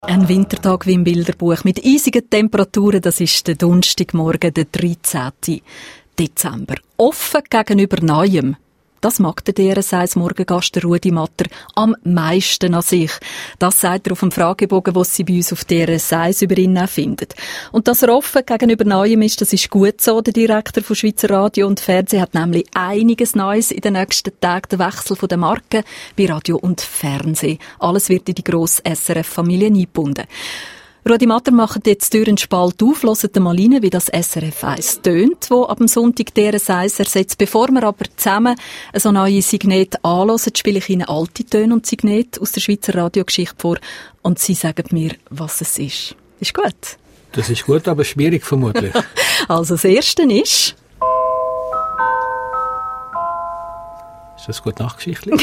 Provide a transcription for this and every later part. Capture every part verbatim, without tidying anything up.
Ein Wintertag wie im Bilderbuch mit eisigen Temperaturen, das ist der Donnerstagmorgen, der dreizehnten Dezember. Offen gegenüber Neuem. Das mag der D R S eins Morgengast Rudi Matter am meisten an sich. Das sagt er auf dem Fragebogen, den Sie bei uns auf D R S eins über ihn finden. Und dass er offen gegenüber Neuem ist, das ist gut so. Der Direktor von Schweizer Radio und Fernsehen hat nämlich einiges Neues in den nächsten Tagen. Der Wechsel von der Marken bei Radio und Fernsehen. Alles wird in die grosse S R F-Familie eingebunden. Rudi Matter macht jetzt die Tür einen Spalt auf, hört mal rein, wie das S R F eins tönt, wo ab dem Sonntag D R S eins ersetzt. Bevor wir aber zusammen so neue Signete anhören, spiele ich Ihnen alte Töne und Signete aus der Schweizer Radiogeschichte vor und Sie sagen mir, was es ist. Ist gut? Das ist gut, aber schwierig vermutlich. Also das Erste ist... Ist das Gute-Nacht-Geschichtli?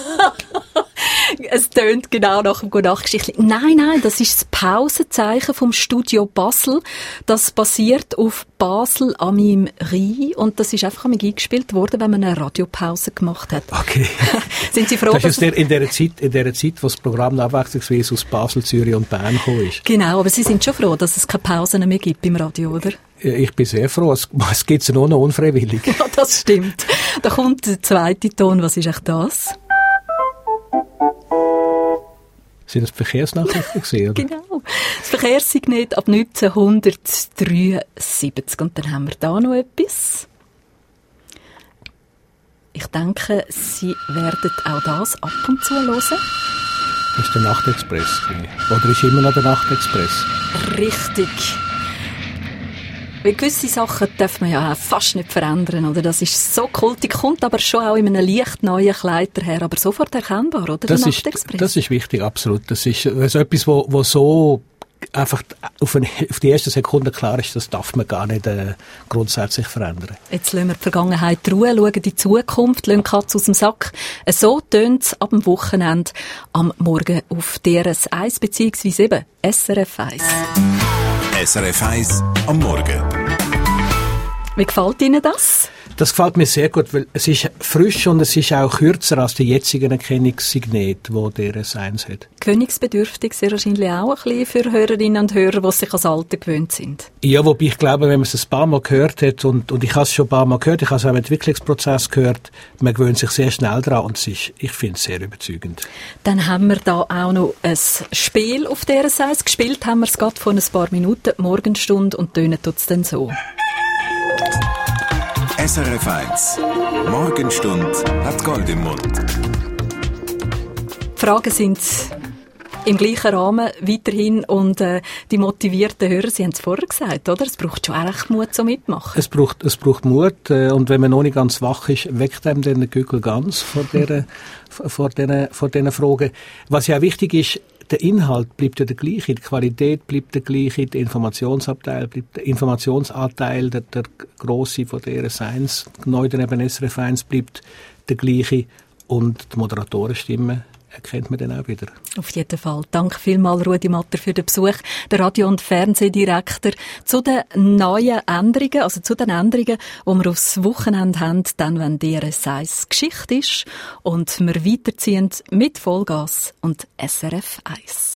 Es tönt genau nach dem Gute-Nacht-Geschichtli. Nein, nein, das ist das Pausenzeichen vom Studio Basel. Das basiert auf Basel am im Rhein und das ist einfach eingespielt worden, wenn man eine Radiopause gemacht hat. Okay. Sind Sie froh, das ist in der Zeit, in der Zeit, wo das Programm abwechslungsweise aus Basel, Zürich und Bern gekommen ist. Genau, aber Sie sind schon froh, dass es keine Pausen mehr gibt im Radio, oder? Ich bin sehr froh. Es, es gibt es nur noch unfreiwillig. Ja, das stimmt. Da kommt der zweite Ton. Was ist echt das? Sind das Verkehrsnachrichten gesehen? Genau. Das Verkehrssignet ab neunzehnhundertdreiundsiebzig. Und dann haben wir da noch etwas. Ich denke, Sie werden auch das ab und zu hören. Das ist der Nachtexpress. Oder ist immer noch der Nachtexpress? Richtig. Weil gewisse Sachen darf man ja auch fast nicht verändern, oder? Das ist so kultig, kommt aber schon auch in einem leicht neuen Kleid daher, aber sofort erkennbar, oder? Das der ist, Nachtexpress. das ist wichtig, absolut. Das ist also etwas, wo, wo so einfach auf, eine, auf die erste Sekunde klar ist, das darf man gar nicht äh, grundsätzlich verändern. Jetzt lassen wir die Vergangenheit ruhen, schauen die Zukunft, lassen die Katze aus dem Sack. So tönt es ab dem Wochenende am Morgen auf D R S eins beziehungsweise eben S R F eins. S R F eins am Morgen. Wie gefällt Ihnen das? Das gefällt mir sehr gut, weil es ist frisch und es ist auch kürzer als die jetzigen Erkennungssignet, die D R S eins hat. Gewöhnungsbedürftig sehr wahrscheinlich auch ein bisschen für Hörerinnen und Hörer, die sich ans Alter gewöhnt sind. Ja, wobei ich glaube, wenn man es ein paar Mal gehört hat, und, und ich habe es schon ein paar Mal gehört, ich habe es auch im Entwicklungsprozess gehört, man gewöhnt sich sehr schnell daran und es ist, ich finde es sehr überzeugend. Dann haben wir da auch noch ein Spiel auf D R S eins. Gespielt haben wir es gerade vor ein paar Minuten, Morgenstunde, und tönen tut es dann so. S R F eins. Morgenstund hat Gold im Mund. Die Fragen sind im gleichen Rahmen weiterhin und äh, die motivierten Hörer, Sie haben es vorher gesagt, oder? Es braucht schon echt Mut zum Mitmachen. Es braucht, es braucht Mut äh, und wenn man noch nicht ganz wach ist, weckt einem dann der Gückel ganz vor dieser, vor dieser, vor dieser Frage. Was ja auch wichtig ist, der Inhalt bleibt ja der gleiche, die Qualität bleibt der gleiche, der Informationsabteil bleibt, der Informationsanteil, der, der grosse von D R S eins, neu dann eben S R F eins bleibt der gleiche und die Moderatorenstimme erkennt man dann auch wieder. Auf jeden Fall. Danke vielmals, Rudi Matter, für den Besuch. Der Radio- und Fernsehdirektor zu den neuen Änderungen, also zu den Änderungen, die wir aufs Wochenende haben, dann, wenn D R S eins Geschichte ist und wir weiterziehen mit Vollgas und S R F eins.